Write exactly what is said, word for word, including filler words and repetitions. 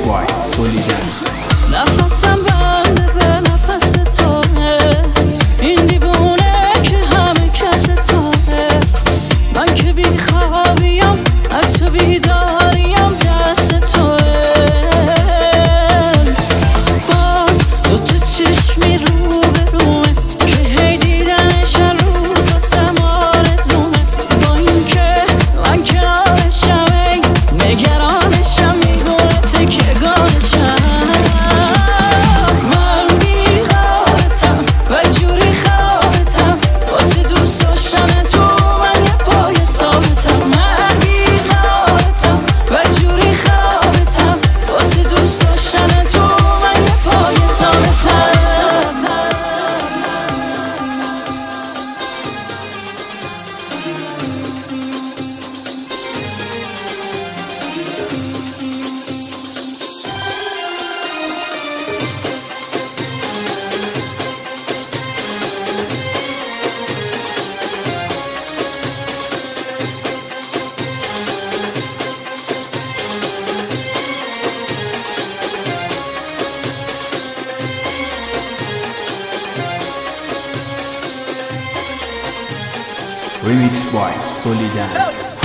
by Solidance. نفسم بنده به نفس توه، این دیوونه که همه کس توه. من که بی خوابیم حتی بیداریم دست توه. باز دوتا چشمی رو به رومه که هی دیدنش هر روز واسم آرزومه. با این که من کنارشم ای نگرانشم، میدونه تکیه‌گاهشم. Remixed by Solidance.